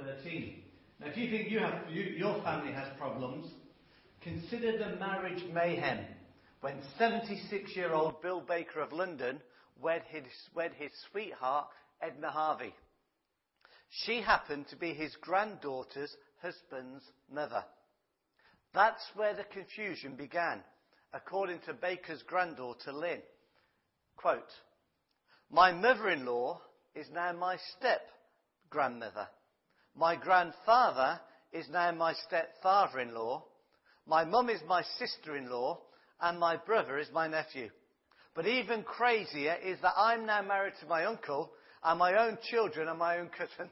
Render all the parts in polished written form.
13. Now, if you think your family has problems, consider the marriage mayhem when 76-year-old Bill Baker of London wed his sweetheart, Edna Harvey. She happened to be his granddaughter's husband's mother. That's where the confusion began, according to Baker's granddaughter, Lynn. Quote, "My mother-in-law is now my step-grandmother. My grandfather is now my stepfather-in-law. My mum is my sister-in-law, and my brother is my nephew. But even crazier is that I'm now married to my uncle, and my own children are my own cousins."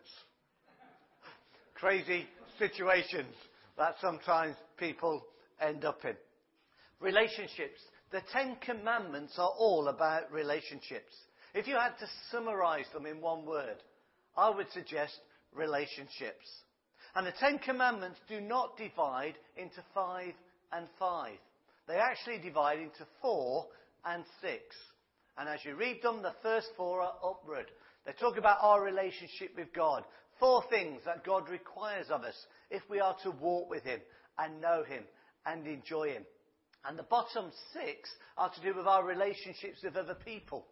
Crazy situations that sometimes people end up in. Relationships. The Ten Commandments are all about relationships. If you had to summarize them in one word, I would suggest relationships. And the Ten Commandments do not divide into 5 and 5. They actually divide into 4 and 6. And as you read them, the first 4 are upward. They talk about our relationship with God. 4 things that God requires of us if we are to walk with him and know him and enjoy him. And the bottom 6 are to do with our relationships with other people.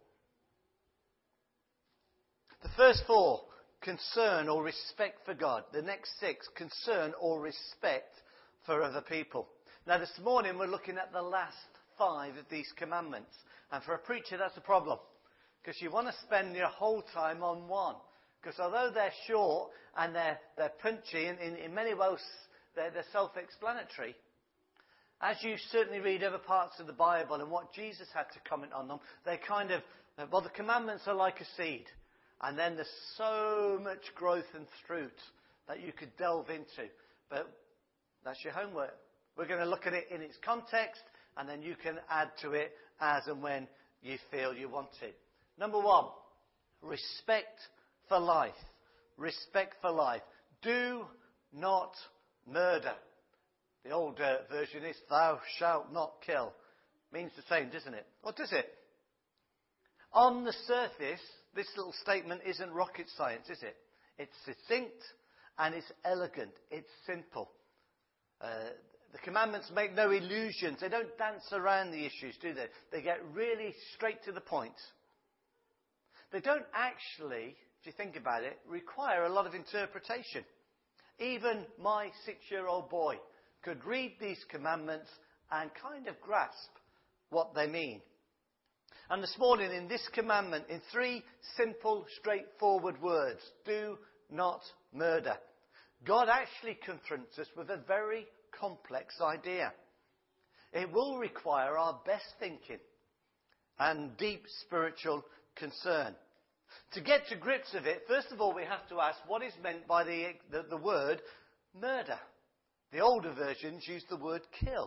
The first 4, concern or respect for God. The next 6, concern or respect for other people. Now this morning we're looking at the last 5 of these commandments. And for a preacher that's a problem. Because you want to spend your whole time on one. Because although they're short and they're punchy, in many ways they're self-explanatory, as you certainly read other parts of the Bible and what Jesus had to comment on them, they kind of, the commandments are like a seed. And then there's so much growth and fruit that you could delve into. But that's your homework. We're going to look at it in its context, and then you can add to it as and when you feel you want to. Number 1, respect for life. Respect for life. Do not murder. The old version is, thou shalt not kill. Means the same, doesn't it? Or does it? On the surface, this little statement isn't rocket science, is it? It's succinct and it's elegant. It's simple. The commandments make no illusions. They don't dance around the issues, do they? They get really straight to the point. They don't actually, if you think about it, require a lot of interpretation. Even my 6-year-old boy could read these commandments and kind of grasp what they mean. And this morning in this commandment, in 3 simple, straightforward words, do not murder, God actually confronts us with a very complex idea. It will require our best thinking and deep spiritual concern. To get to grips with it, first of all, we have to ask what is meant by the word murder. The older versions use the word kill.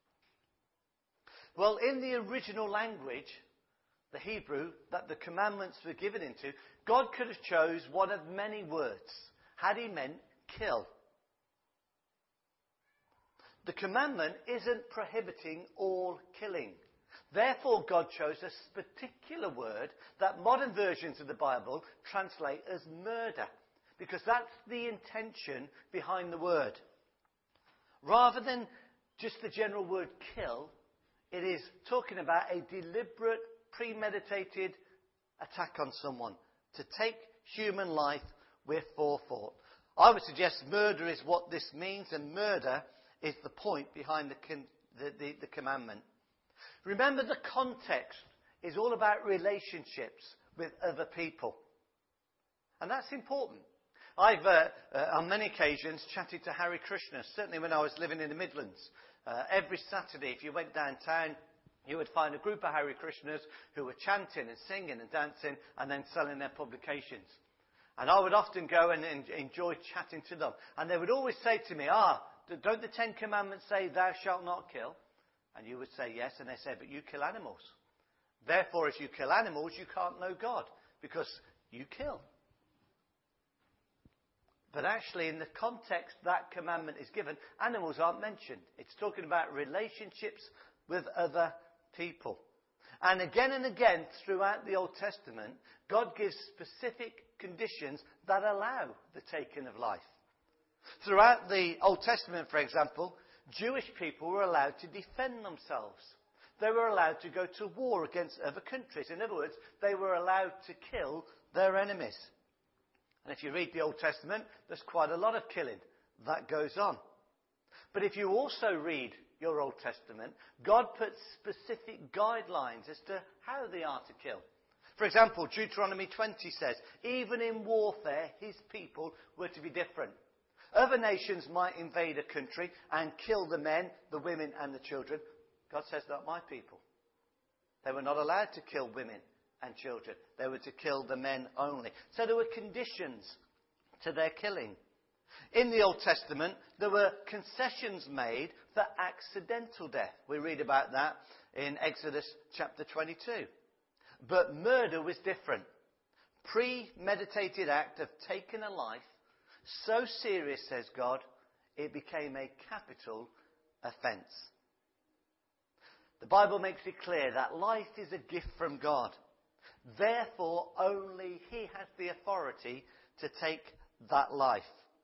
Well, in the original language, the Hebrew that the commandments were given into, God could have chose one of many words had he meant kill. The commandment isn't prohibiting all killing. Therefore, God chose a particular word that modern versions of the Bible translate as murder, because that's the intention behind the word. Rather than just the general word kill, it is talking about a deliberate, premeditated attack on someone, to take human life with forethought. I would suggest murder is what this means, and murder is the point behind the commandment. Remember, the context is all about relationships with other people. And that's important. I've, on many occasions, chatted to Hare Krishna, certainly when I was living in the Midlands. Every Saturday, if you went downtown, you would find a group of Hare Krishnas who were chanting and singing and dancing and then selling their publications. And I would often go and enjoy chatting to them. And they would always say to me, don't the 10 Commandments say, thou shalt not kill? And you would say yes, and they say, but you kill animals. Therefore, if you kill animals, you can't know God, because you kill. But actually, in the context that commandment is given, animals aren't mentioned. It's talking about relationships with other people. And again, throughout the Old Testament, God gives specific conditions that allow the taking of life. Throughout the Old Testament, for example, Jewish people were allowed to defend themselves. They were allowed to go to war against other countries. In other words, they were allowed to kill their enemies. And if you read the Old Testament, there's quite a lot of killing that goes on. But if you also read your Old Testament, God puts specific guidelines as to how they are to kill. For example, Deuteronomy 20 says, even in warfare, his people were to be different. Other nations might invade a country and kill the men, the women and the children. God says, not my people. They were not allowed to kill women and children. They were to kill the men only. So there were conditions to their killing. In the Old Testament, there were concessions made for accidental death. We read about that in Exodus chapter 22. But murder was different. Premeditated act of taking a life, so serious, says God, it became a capital offence. The Bible makes it clear that life is a gift from God. Therefore, only he has the authority to take that life.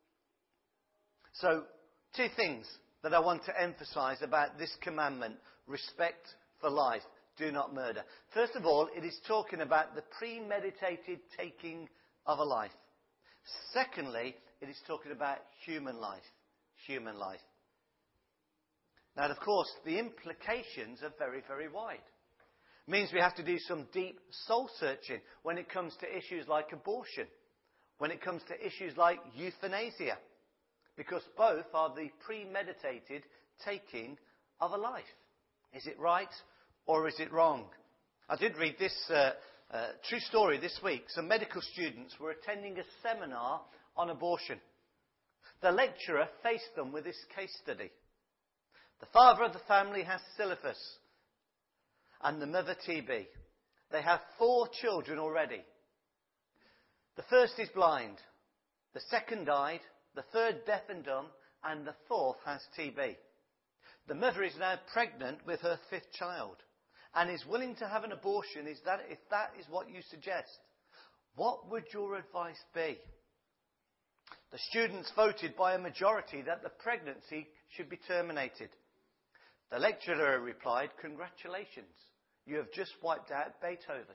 So, two things that I want to emphasize about this commandment: respect for life, do not murder. First of all, it is talking about the premeditated taking of a life. Secondly, it is talking about human life. Human life. Now, of course, the implications are very, very wide. It means we have to do some deep soul searching when it comes to issues like abortion, when it comes to issues like euthanasia, because both are the premeditated taking of a life. Is it right or is it wrong? I did read this true story this week. Some medical students were attending a seminar on abortion. The lecturer faced them with this case study. The father of the family has syphilis and the mother TB. They have 4 children already. The first is blind. The second died. The third deaf and dumb. And the fourth has TB. The mother is now pregnant with her 5th child and is willing to have an abortion. If that is what you suggest, what would your advice be? The students voted by a majority that the pregnancy should be terminated. The lecturer replied, "Congratulations, you have just wiped out Beethoven."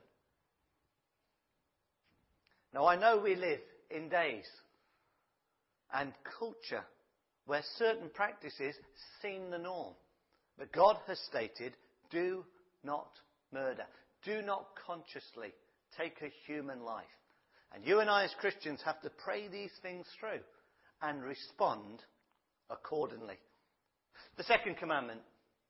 Now, I know we live in days and culture where certain practices seem the norm. But God has stated, do not murder. Do not consciously take a human life. And you and I as Christians have to pray these things through and respond accordingly. The second commandment,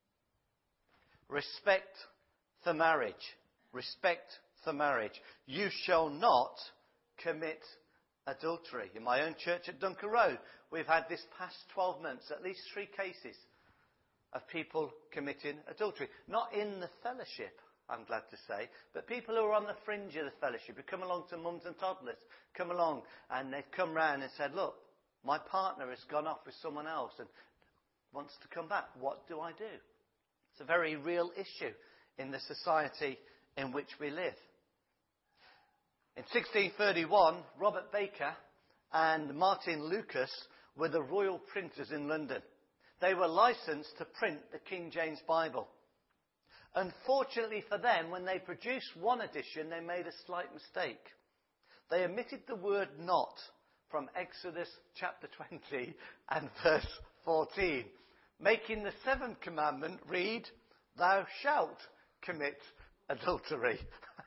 respect for marriage. Respect for marriage. You shall not commit adultery. In my own church at Dunker Road, we've had this past 12 months at least 3 cases of people committing adultery. Not in the fellowship, I'm glad to say, but people who are on the fringe of the fellowship, who come along to mums and toddlers, come along and they've come round and said, look, my partner has gone off with someone else and wants to come back. What do I do? It's a very real issue in the society in which we live. In 1631, Robert Baker and Martin Lucas were the royal printers in London. They were licensed to print the King James Bible. Unfortunately for them, when they produced one edition, they made a slight mistake. They omitted the word not from Exodus chapter 20 and verse 14, making the 7th commandment read, "Thou shalt commit adultery."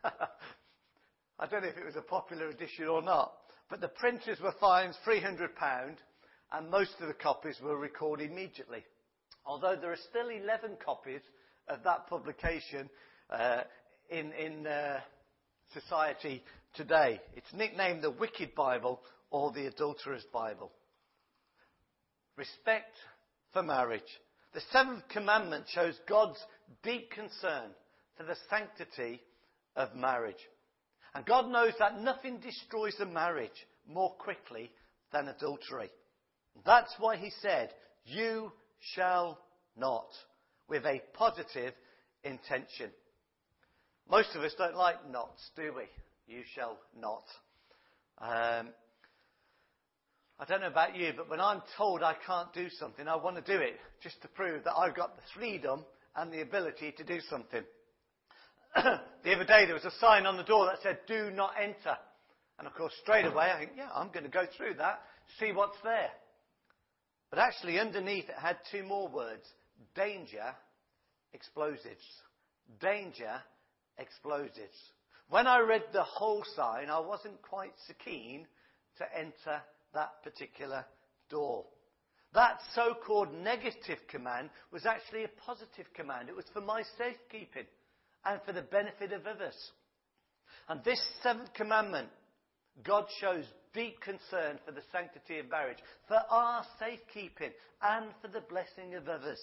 I don't know if it was a popular edition or not, but the printers were fined £300 and most of the copies were recorded immediately. Although there are still 11 copies of that publication in society today. It's nicknamed the Wicked Bible or the Adulterer's Bible. Respect for marriage. The 7th commandment shows God's deep concern for the sanctity of marriage. And God knows that nothing destroys a marriage more quickly than adultery. That's why he said, "You shall not," with a positive intention. Most of us don't like nots, do we? You shall not. I I don't know about you, but when I'm told I can't do something, I want to do it just to prove that I've got the freedom and the ability to do something. The other day there was a sign on the door that said, "Do not enter." And of course, straight away I think, yeah, I'm going to go through that, see what's there. But actually underneath it had two more words: danger, explosives. Danger, explosives. When I read the whole sign, I wasn't quite so keen to enter that particular door. That so-called negative command was actually a positive command. It was for my safekeeping and for the benefit of others. And this seventh commandment, God shows deep concern for the sanctity of marriage, for our safekeeping and for the blessing of others.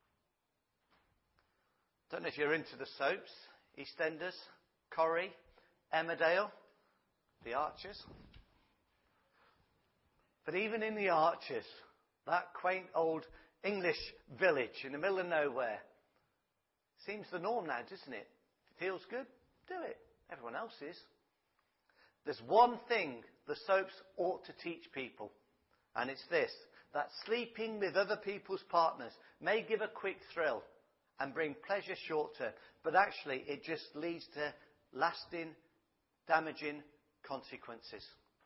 Don't know if you're into the soaps, EastEnders, Corrie, Emmerdale, The Archers. But even in The Archers, that quaint old English village in the middle of nowhere, seems the norm now, doesn't it? If it feels good, do it. Everyone else is. There's one thing the soaps ought to teach people, and it's this: that sleeping with other people's partners may give a quick thrill and bring pleasure short term, but actually it just leads to lasting, damaging consequences.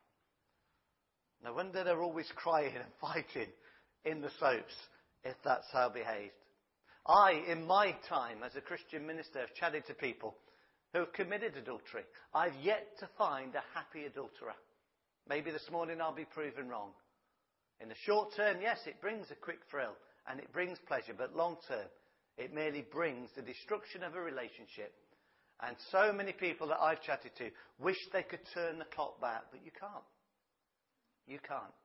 No wonder they're always crying and fighting in the soaps if that's how behaved. I, in my time as a Christian minister, have chatted to people who have committed adultery. I've yet to find a happy adulterer. Maybe this morning I'll be proven wrong. In the short term, yes, it brings a quick thrill and it brings pleasure, but long term, it merely brings the destruction of a relationship. And so many people that I've chatted to wish they could turn the clock back, but you can't. You can't.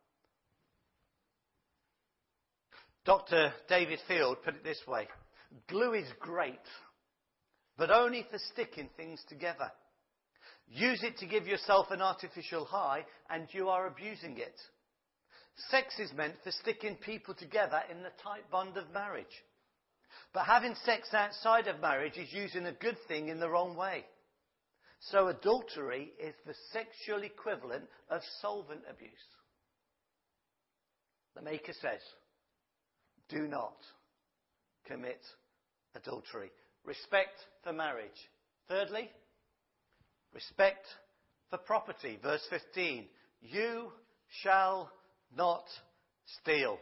Dr. David Field put it this way: glue is great, but only for sticking things together. Use it to give yourself an artificial high, and you are abusing it. Sex is meant for sticking people together in the tight bond of marriage. But having sex outside of marriage is using a good thing in the wrong way. So adultery is the sexual equivalent of solvent abuse. The Maker says, do not commit adultery. Respect for marriage. Thirdly, respect for property. Verse 15, you shall not steal.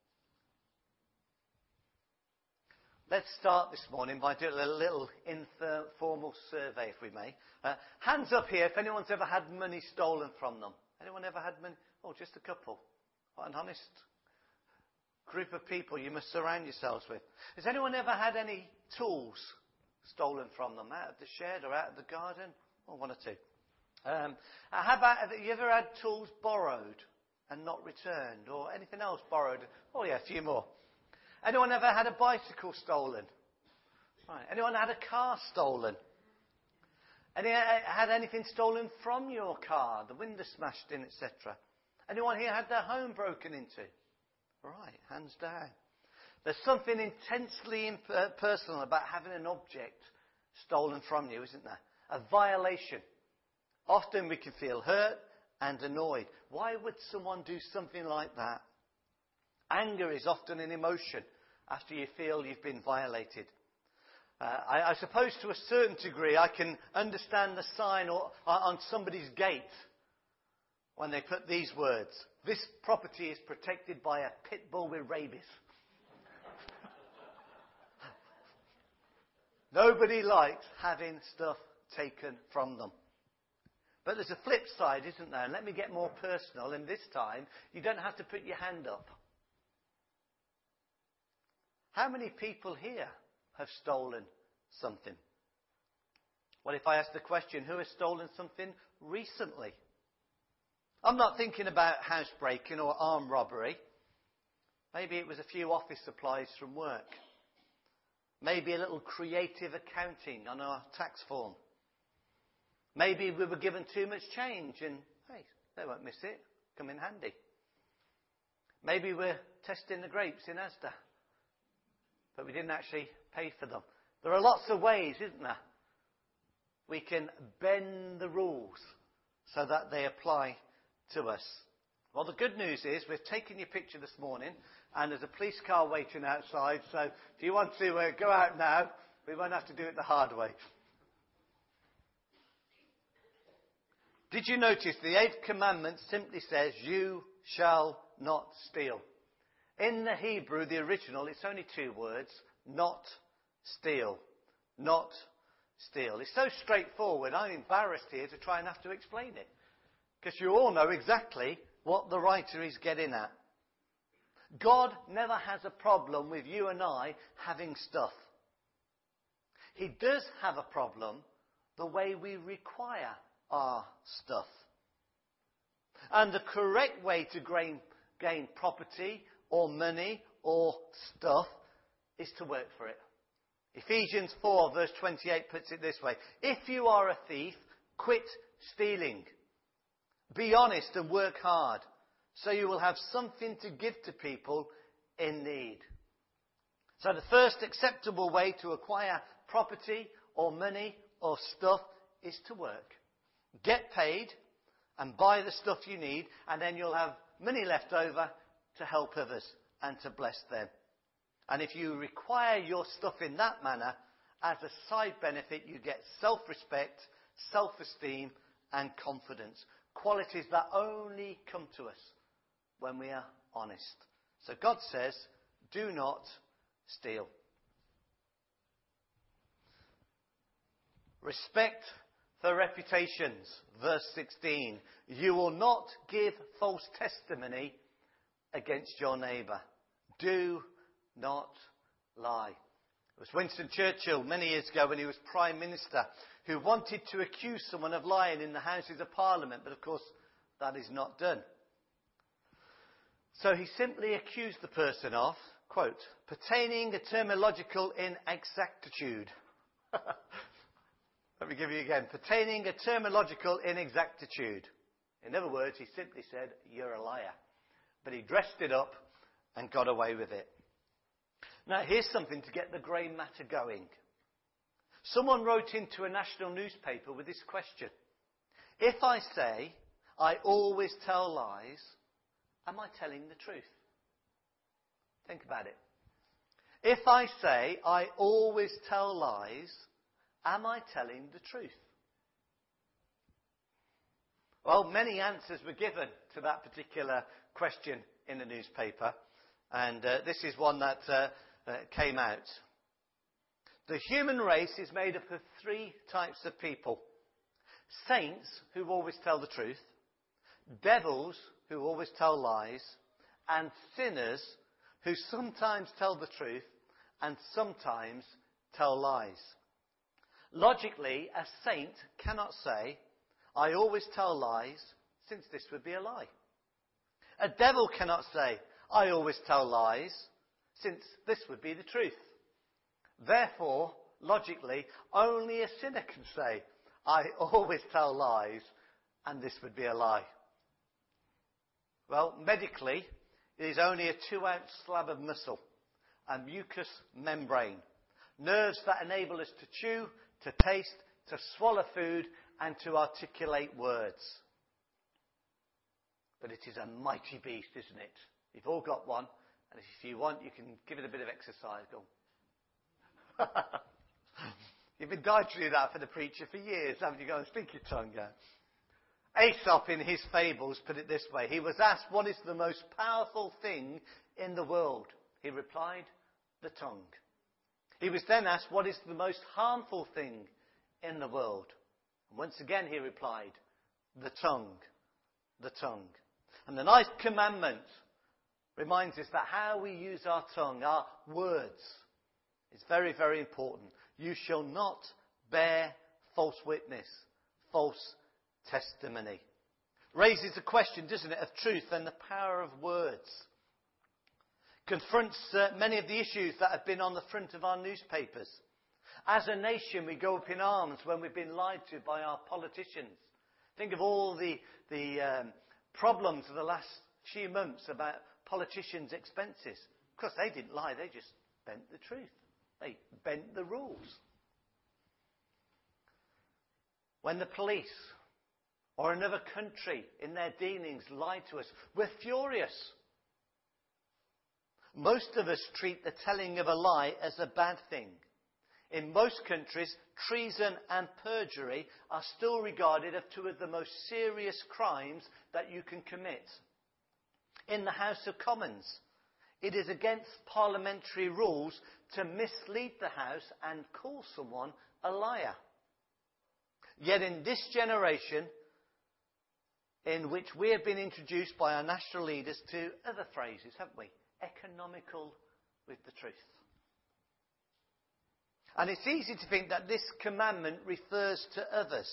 Let's start this morning by doing a little informal survey, if we may. Hands up here if anyone's ever had money stolen from them. Anyone ever had money? Oh, just a couple. What an honest group of people you must surround yourselves with. Has anyone ever had any tools stolen from them, out of the shed or out of the garden? Oh, one or two. How about, have you ever had tools borrowed and not returned, or anything else borrowed? Oh yeah, a few more. Anyone ever had a bicycle stolen? Right. Anyone had a car stolen? Anyone had anything stolen from your car? The window smashed in, etc. Anyone here had their home broken into? Right, hands down. There's something intensely personal about having an object stolen from you, isn't there? A violation. Often we can feel hurt and annoyed. Why would someone do something like that? Anger is often an emotion after you feel you've been violated. I suppose to a certain degree I can understand the sign on somebody's gate when they put these words: this property is protected by a pit bull with rabies. Nobody likes having stuff taken from them. But there's a flip side, isn't there? And let me get more personal. And this time, you don't have to put your hand up. How many people here have stolen something? Well, if I ask the question, who has stolen something recently? I'm not thinking about housebreaking or armed robbery. Maybe it was a few office supplies from work. Maybe a little creative accounting on our tax form. Maybe we were given too much change and, hey, they won't miss it. Come in handy. Maybe we're testing the grapes in Asda, but we didn't actually pay for them. There are lots of ways, isn't there? We can bend the rules so that they apply to us. Well, the good news is we've taken your picture this morning, and there's a police car waiting outside, so if you want to go out now, we won't have to do it the hard way. Did you notice the 8th commandment simply says, you shall not steal? In the Hebrew, the original, it's only 2 words, not steal. Not steal. It's so straightforward, I'm embarrassed here to try and have to explain it. Because you all know exactly what the writer is getting at. God never has a problem with you and I having stuff. He does have a problem the way we require our stuff. And the correct way to gain property or money or stuff is to work for it. Ephesians 4 verse 28 puts it this way. If you are a thief, quit stealing. Be honest and work hard, so you will have something to give to people in need. So the first acceptable way to acquire property or money or stuff is to work. Get paid and buy the stuff you need, and then you'll have money left over to help others and to bless them. And if you require your stuff in that manner, as a side benefit, you get self-respect, self-esteem, and confidence. Qualities that only come to us when we are honest. So God says, do not steal. Respect for reputations. Verse 16. You will not give false testimony against your neighbour. Do not lie. It was Winston Churchill many years ago when he was Prime Minister who wanted to accuse someone of lying in the Houses of Parliament, but of course that is not done. So he simply accused the person of, quote, pertaining a terminological inexactitude. Let me give you again. Pertaining a terminological inexactitude. In other words, he simply said, you're a liar. But he dressed it up and got away with it. Now, here's something to get the grey matter going. Someone wrote into a national newspaper with this question. If I say, I always tell lies, am I telling the truth? Think about it. If I say, I always tell lies, am I telling the truth? Well, many answers were given to that particular question in the newspaper. And this is one that came out. The human race is made up of 3 types of people. Saints who always tell the truth. Devils who always tell lies. And sinners who sometimes tell the truth and sometimes tell lies. Logically, a saint cannot say, I always tell lies, since this would be a lie. A devil cannot say, I always tell lies, since this would be the truth. Therefore, logically, only a sinner can say, I always tell lies, and this would be a lie. Well, medically, it is only a 2-ounce slab of muscle, a mucous membrane, nerves that enable us to chew, to taste, to swallow food, and to articulate words. But it is a mighty beast, isn't it? You've all got one, and if you want, you can give it a bit of exercise. Go. You've been dying to do that for the preacher for years, haven't you? Go and speak your tongue out. Aesop, in his fables, put it this way. He was asked, what is the most powerful thing in the world? He replied, the tongue. He was then asked, what is the most harmful thing in the world? And once again he replied, the tongue. The tongue. And the 9th commandment reminds us that how we use our tongue, our words, is very, very important. You shall not bear false witness, false testimony. Raises a question, doesn't it, of truth and the power of words. Confronts many of the issues that have been on the front of our newspapers. As a nation, we go up in arms when we've been lied to by our politicians. Think of all the problems of the last few months about politicians' expenses. Of course, they didn't lie, they just bent the truth. They bent the rules. When the police or another country in their dealings lied to us, we're furious. Most of us treat the telling of a lie as a bad thing. In most countries, treason and perjury are still regarded as two of the most serious crimes that you can commit. In the House of Commons, it is against parliamentary rules to mislead the House and call someone a liar. Yet in this generation, in which we have been introduced by our national leaders to other phrases, haven't we? Economical with the truth. And it's easy to think that this commandment refers to others.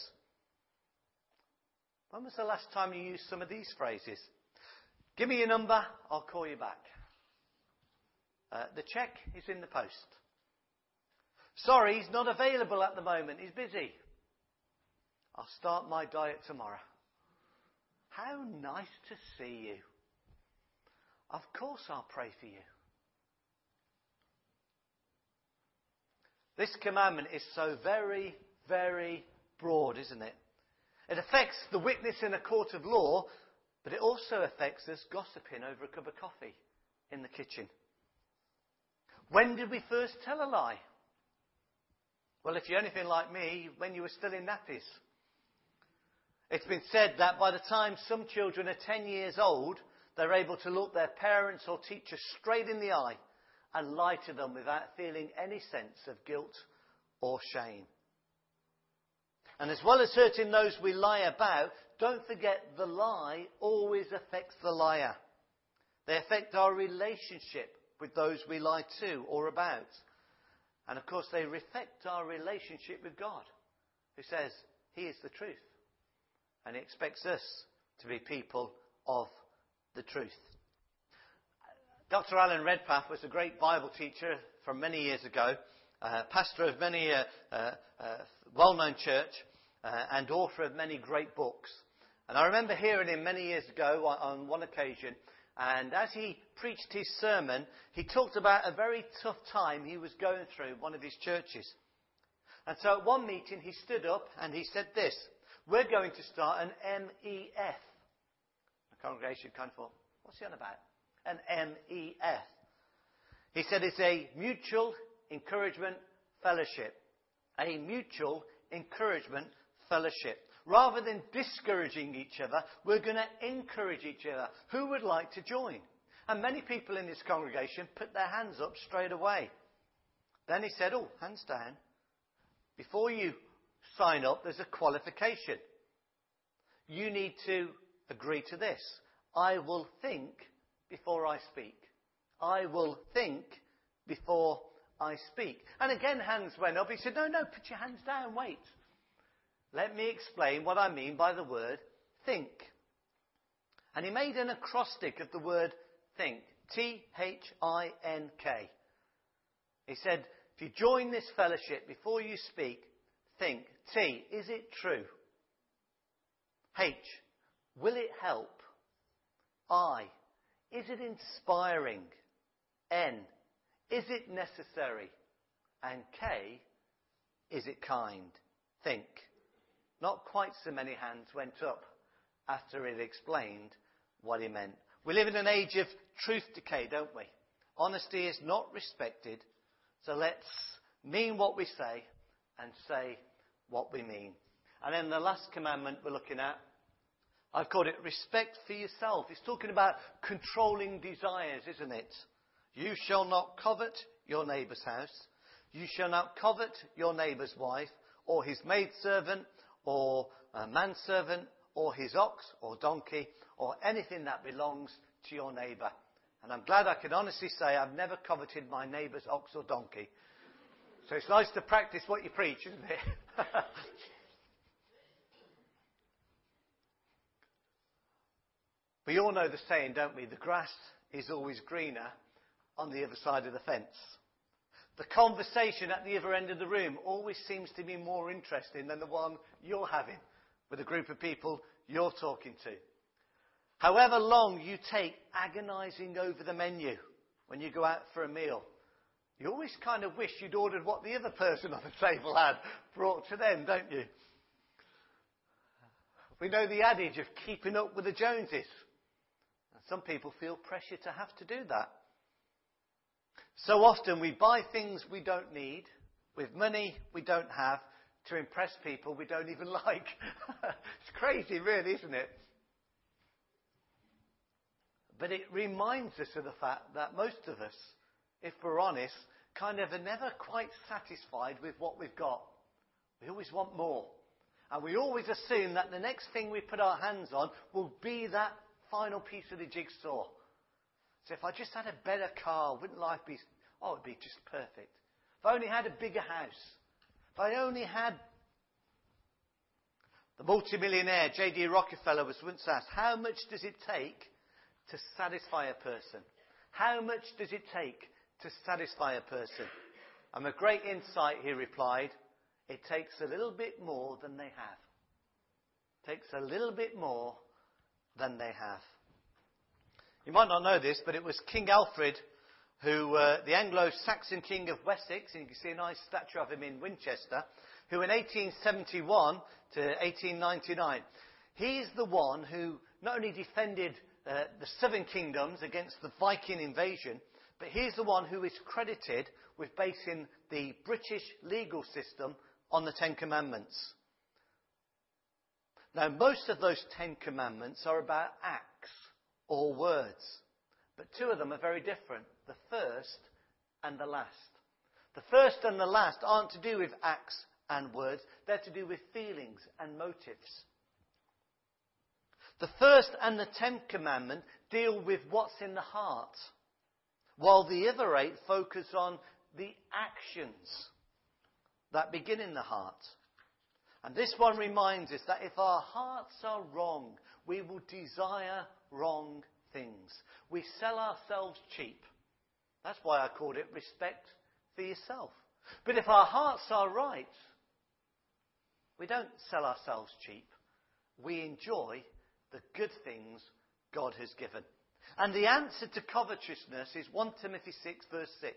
When was the last time you used some of these phrases? Give me your number, I'll call you back. The cheque is in the post. Sorry, he's not available at the moment, he's busy. I'll start my diet tomorrow. How nice to see you. Of course I'll pray for you. This commandment is so very, very broad, isn't it? It affects the witness in a court of law, but it also affects us gossiping over a cup of coffee in the kitchen. When did we first tell a lie? Well, if you're anything like me, when you were still in nappies. It's been said that by the time some children are 10 years old, they're able to look their parents or teachers straight in the eye and lie to them without feeling any sense of guilt or shame. And as well as hurting those we lie about, don't forget the lie always affects the liar. They affect our relationship with those we lie to or about. And of course they affect our relationship with God, who says He is the truth. And He expects us to be people of the truth. Dr. Alan Redpath was a great Bible teacher from many years ago, pastor of many well-known church, and author of many great books. And I remember hearing him many years ago on one occasion, and as he preached his sermon, he talked about a very tough time he was going through in one of his churches. And so at one meeting he stood up and he said this: "We're going to start an MEF." The congregation kind of thought, what's he on about? An MEF. He said it's a mutual encouragement fellowship. A mutual encouragement fellowship. Rather than discouraging each other, we're going to encourage each other. Who would like to join? And many people in this congregation put their hands up straight away. Then he said, hands down. Before you sign up, there's a qualification. You need to agree to this. I will think before I speak. I will think before I speak. And again, hands went up. He said, no, put your hands down, wait. Let me explain what I mean by the word think. And he made an acrostic of the word think. Think. He said, if you join this fellowship, before you speak, think. T, is it true? H, will it help? I, is it inspiring? N, is it necessary? And K, is it kind? Think. Not quite so many hands went up after it explained what he meant. We live in an age of truth decay, don't we? Honesty is not respected, so let's mean what we say and say what we mean. And then the last commandment we're looking at, I've called it respect for yourself. It's talking about controlling desires, isn't it? You shall not covet your neighbour's house. You shall not covet your neighbour's wife, or his maidservant, or a manservant, or his ox or donkey, or anything that belongs to your neighbour. And I'm glad I can honestly say I've never coveted my neighbour's ox or donkey. So it's nice to practice what you preach, isn't it? We all know the saying, don't we? The grass is always greener on the other side of the fence. The conversation at the other end of the room always seems to be more interesting than the one you're having with a group of people you're talking to. However long you take agonising over the menu when you go out for a meal, you always kind of wish you'd ordered what the other person on the table had brought to them, don't you? We know the adage of keeping up with the Joneses. And some people feel pressure to have to do that. So often we buy things we don't need with money we don't have to impress people we don't even like. It's crazy, really, isn't it? But it reminds us of the fact that most of us, if we're honest, kind of are never quite satisfied with what we've got. We always want more. And we always assume that the next thing we put our hands on will be that final piece of the jigsaw. So if I just had a better car, wouldn't life be... Oh, it'd be just perfect. If I only had a bigger house. If I only had... The multimillionaire J.D. Rockefeller was once asked, how much does it take to satisfy a person? How much does it take to satisfy a person? And with great insight, he replied, it takes a little bit more than they have. It takes a little bit more than they have. You might not know this, but it was King Alfred, who, the Anglo-Saxon king of Wessex, and you can see a nice statue of him in Winchester, who in 1871 to 1899, he's the one who not only defended the southern kingdoms against the Viking invasion, but he's the one who is credited with basing the British legal system on the Ten Commandments. Now, most of those Ten Commandments are about acts or words, but two of them are very different, the first and the last. The first and the last aren't to do with acts and words, they're to do with feelings and motives. The first and the 10th commandment deal with what's in the heart, while the other 8 focus on the actions that begin in the heart. And this one reminds us that if our hearts are wrong, we will desire wrong things. We sell ourselves cheap. That's why I called it respect for yourself. But if our hearts are right, we don't sell ourselves cheap. We enjoy the good things God has given. And the answer to covetousness is 1 Timothy 6 verse 6.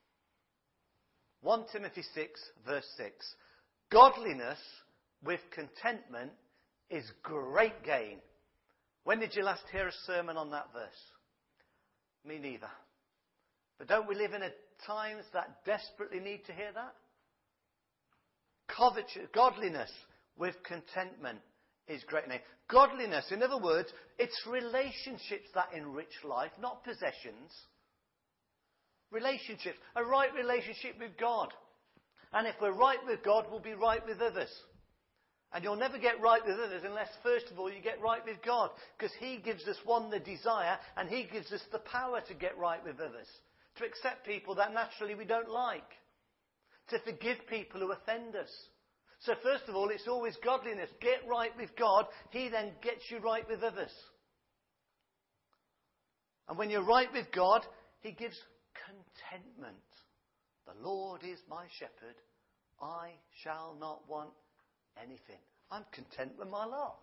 1 Timothy 6 verse 6. Godliness with contentment is great gain. When did you last hear a sermon on that verse? Me neither. But don't we live in times that desperately need to hear that? Godliness with contentment is great gain. Godliness, in other words, it's relationships that enrich life, not possessions. Relationships. A right relationship with God. And if we're right with God, we'll be right with others. And you'll never get right with others unless, first of all, you get right with God. Because He gives us, one, the desire, and He gives us the power to get right with others. To accept people that naturally we don't like. To forgive people who offend us. So first of all, it's always godliness. Get right with God. He then gets you right with others. And when you're right with God, He gives contentment. The Lord is my shepherd. I shall not want anything. I'm content with my lot.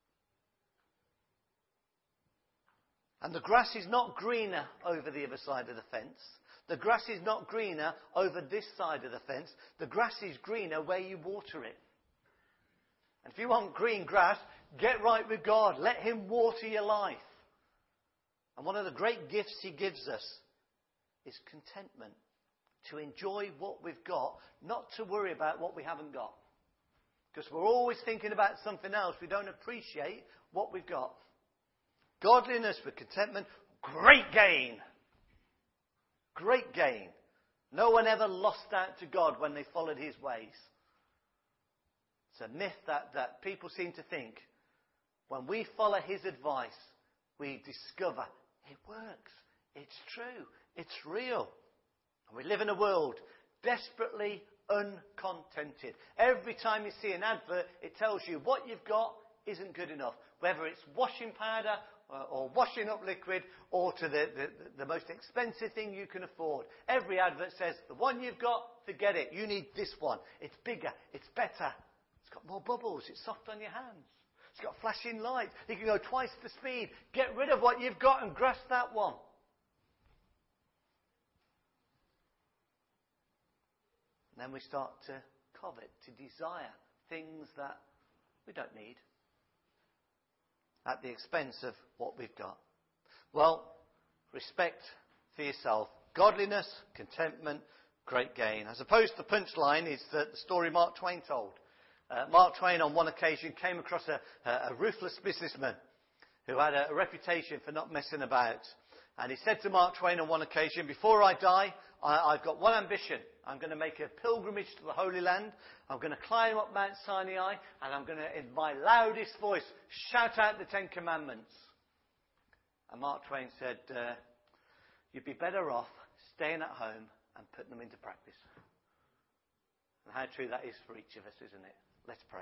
And the grass is not greener over the other side of the fence. The grass is not greener over this side of the fence. The grass is greener where you water it. And if you want green grass, get right with God. Let Him water your life. And one of the great gifts He gives us is contentment. To enjoy what we've got, not to worry about what we haven't got. Because we're always thinking about something else. We don't appreciate what we've got. Godliness with contentment, great gain. Great gain. No one ever lost out to God when they followed His ways. It's a myth that people seem to think. When we follow His advice, we discover it works. It's true. It's real. And we live in a world desperately uncontented. Every time you see an advert, it tells you what you've got isn't good enough. Whether it's washing powder or washing up liquid or to the most expensive thing you can afford. Every advert says, the one you've got, forget it. You need this one. It's bigger. It's better. It's got more bubbles. It's soft on your hands. It's got flashing lights. You can go twice the speed. Get rid of what you've got and grasp that one. And then we start to covet, to desire things that we don't need. at the expense of what we've got? Well, respect for yourself. Godliness, contentment, great gain. I suppose the punchline is the story Mark Twain told. Mark Twain on one occasion came across a ruthless businessman who had a reputation for not messing about. And he said to Mark Twain on one occasion, before I die, I've got one ambition. I'm going to make a pilgrimage to the Holy Land. I'm going to climb up Mount Sinai, and I'm going to, in my loudest voice, shout out the Ten Commandments. And Mark Twain said, you'd be better off staying at home and putting them into practice. And how true that is for each of us, isn't it? Let's pray.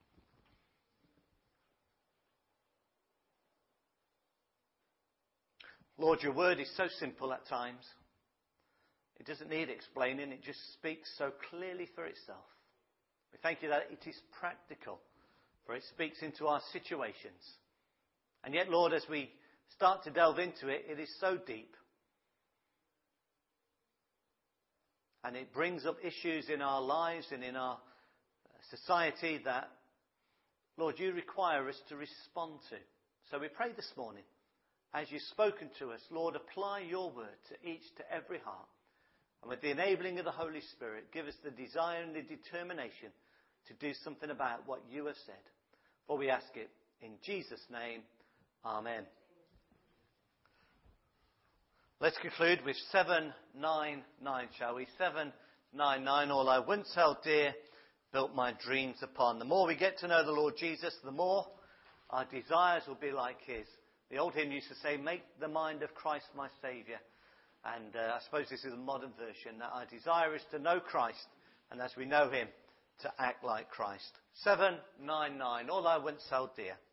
Lord, your word is so simple at times. It doesn't need explaining. It just speaks so clearly for itself. We thank you that it is practical, for it speaks into our situations. And yet, Lord, as we start to delve into it, it is so deep. And it brings up issues in our lives and in our society that, Lord, you require us to respond to. So we pray this morning, as you've spoken to us, Lord, apply your word to each, to every heart. And with the enabling of the Holy Spirit, give us the desire and the determination to do something about what you have said. For we ask it in Jesus' name. Amen. Let's conclude with 799, shall we? 799, all I once held dear, built my dreams upon. The more we get to know the Lord Jesus, the more our desires will be like his. The old hymn used to say, make the mind of Christ my Saviour. And I suppose this is a modern version, that our desire is to know Christ, and as we know him, to act like Christ. 799, all I once held dear.